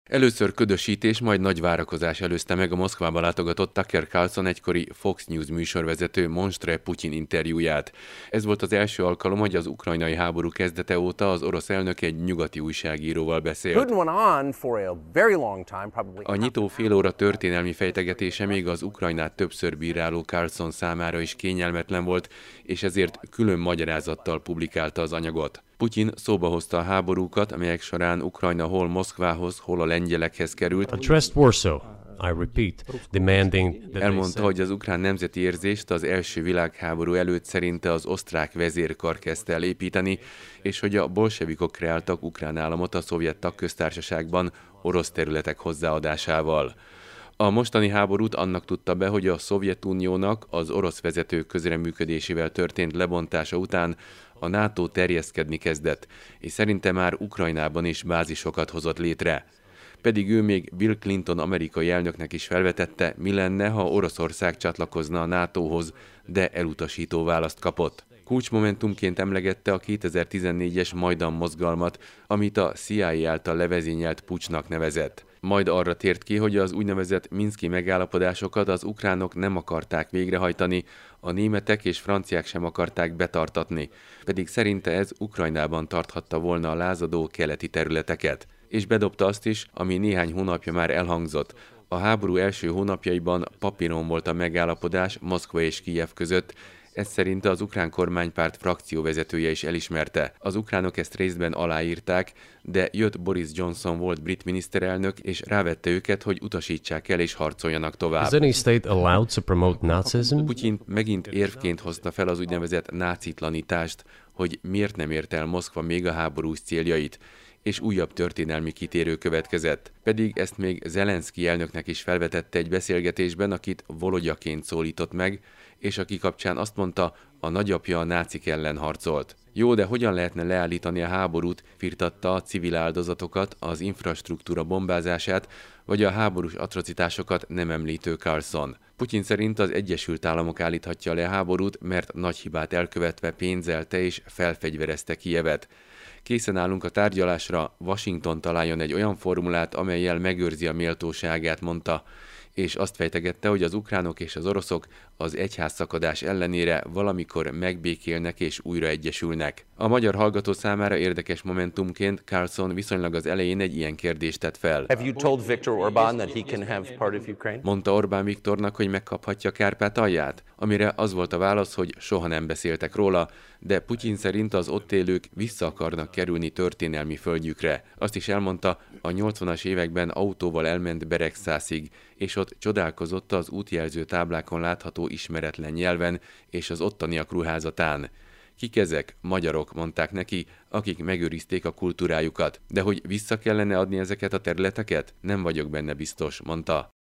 Először ködösítés, majd nagy várakozás előzte meg a Moszkvába látogatott Tucker Carlson egykori Fox News műsorvezető Monstre Putyin interjúját. Ez volt az első alkalom, hogy az ukrajnai háború kezdete óta az orosz elnök egy nyugati újságíróval beszélt. A nyitó fél óra történelmi fejtegetése még az Ukrajnát többször bíráló Carlson számára is kényelmetlen volt, és ezért külön magyarázattal publikálta az anyagot. Putyin szóba hozta a háborúkat, amelyek során Ukrajna hol Moszkvához, hol a lengyelekhez került. Elmondta, hogy az ukrán nemzeti érzést az első világháború előtt szerinte az osztrák vezérkar kezdte el építeni, és hogy a bolsevikok kreáltak ukrán államot a szovjet tagköztársaságban orosz területek hozzáadásával. A mostani háborút annak tudta be, hogy a Szovjetuniónak az orosz vezetők közreműködésével történt lebontása után a NATO terjeszkedni kezdett, és szerinte már Ukrajnában is bázisokat hozott létre. Pedig ő még Bill Clinton amerikai elnöknek is felvetette, mi lenne, ha Oroszország csatlakozna a NATO-hoz, de elutasító választ kapott. Kulcsmomentumként emlegette a 2014-es Majdan mozgalmat, amit a CIA által levezényelt puccsnak nevezett. Majd arra tért ki, hogy az úgynevezett minszki megállapodásokat az ukránok nem akarták végrehajtani, a németek és franciák sem akarták betartatni, pedig szerinte ez Ukrajnában tarthatta volna a lázadó keleti területeket. És bedobta azt is, ami néhány hónapja már elhangzott. A háború első hónapjaiban papíron volt a megállapodás Moszkva és Kijev között, ezt szerint az ukrán kormánypárt frakcióvezetője is elismerte. Az ukránok ezt részben aláírták, de jött Boris Johnson volt brit miniszterelnök, és rávette őket, hogy utasítsák el és harcoljanak tovább. Putyin megint érvként hozta fel az úgynevezett nácitlanítást, hogy miért nem ért el Moszkva még a háborús céljait, és újabb történelmi kitérő következett. Pedig ezt még Zelenszky elnöknek is felvetette egy beszélgetésben, akit Volodyaként szólított meg, és aki kapcsán azt mondta, a nagyapja a nácik ellen harcolt. Jó, de hogyan lehetne leállítani a háborút, firtatta a civil áldozatokat, az infrastruktúra bombázását, vagy a háborús atrocitásokat nem említő Carlson. Putyin szerint az Egyesült Államok állíthatja le a háborút, mert nagy hibát elkövetve pénzelte és felfegyverezte Kijevet. Készen állunk a tárgyalásra, Washington találjon egy olyan formulát, amellyel megőrzi a méltóságát, mondta, és azt fejtegette, hogy az ukránok és az oroszok az egyházszakadás ellenére valamikor megbékélnek és újra egyesülnek. A magyar hallgató számára érdekes momentumként Carlson viszonylag az elején egy ilyen kérdést tett fel. Mondta Orbán Viktornak, hogy megkaphatja Kárpátalját, amire az volt a válasz, hogy soha nem beszéltek róla, de Putyin szerint az ott élők vissza akarnak kerülni történelmi földjükre. Azt is elmondta, a 80-as években autóval elment Beregszászig, és ott csodálkozott az útjelző táblákon látható ismeretlen nyelven és az ottaniak ruházatán. Kik ezek? Magyarok, mondták neki, akik megőrizték a kultúrájukat. De hogy vissza kellene adni ezeket a területeket? Nem vagyok benne biztos, mondta.